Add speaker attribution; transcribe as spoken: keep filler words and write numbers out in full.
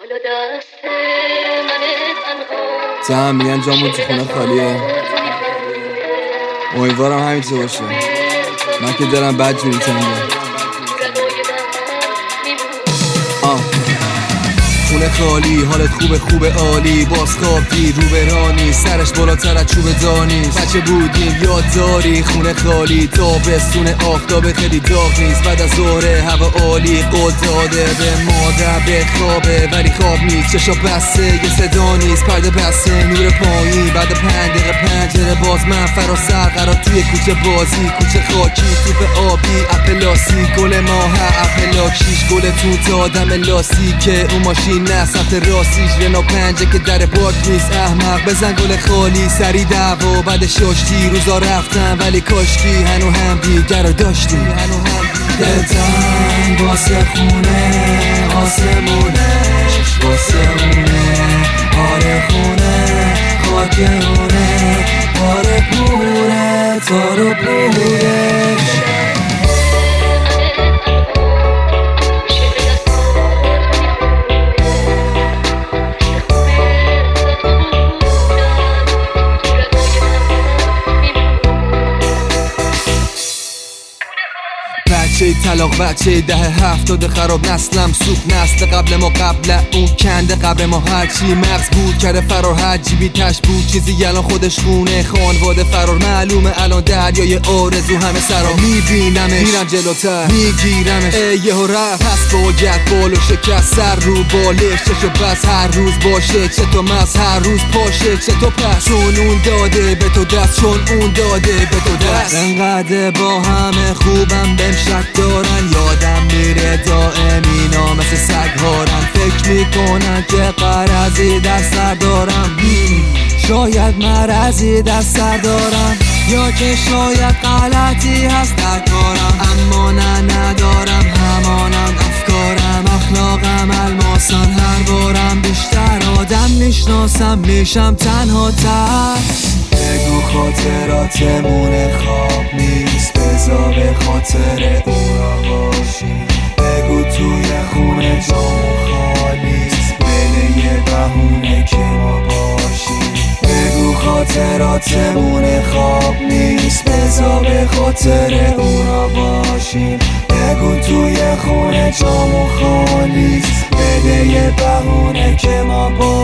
Speaker 1: زن میگن جامون تو خونه خالیه، امیدوارم همینطور باشه. من که دارم بد جوری تنگه. آه خونه خالی، حالت خوبه خوبه عالی، باز خواب دیر رو برانی، سرش بالاتر از چوب دانی. بچه بودیم یاد داری، خونه خالی تابستون آفتاب خیلی داغ نیست، بعد از ظهر هوا عالی، قول داده به مادر به خوابه ولی خواب نیست، چشا بسته یه صدا نیست، پرده بسته نور پایین، بعد پنج دقیقه پنجره باز، من فرا سر قرار توی کوچه بازی، کوچه خاکی توپ آبی اپلاسی، گل ماه اپلاکشیش، گل توت آدم لاسی که اون ماشین نه سمت راستیش، رنا پنجه که در باک نیست، احمق بزن گل خالی، سری دعوا بعد شاشتی، روزا رفتن ولی کاشکی هنو هم دیگر رو داشتی، هنو هم دلتنگ واسه خونه آسمونه واسه اونه، آره خونه خاکرونه، باره پوره تارو پوره. بچه طلاق بچه ده هفتاد خراب، نسلم سوخت نسل قبل ما، قبل اون کنده قبل ما، هرچی مغز بود کرده فرار، هر جیبی تش بود چیزی الان خودش خونه، خانواده فرار معلومه الان دریای آرزو همه سرا، میبینمش میرم جلوتر میگیرمش یهو رفت، پس باید بالو شکست سر رو بالش، چشو بس هر روز باشه، چه تو مز هر روز پاشه، چه تو پس چون اون داده به تو دست، چون اون داده به تو دست، انقدر با همه خوبم بهم شک دارن، یادم میره دائم اینا مثل سگ هارن، فکر میکنن که قرضی در سر دارم، شاید مرضی در سر دارم، یا که شاید غلطی هست در کارم، اما نه ندارم همانند افکارم، اخلاقم الماسان، هر بارم بیشتر آدم میشناسم میشم تنها تر. بگو خاطراتمون خواب نیست، بذار به خاطر اونا باشیم، بگو توی خونه جامون خالیست، بده یه بهونه که ما باشیم، بگو خاطراتمون خواب نیست، بذار به خاطر اونا باشیم، بگو توی خونه جامون خالیست، بده یه بهونه که ما باشیم.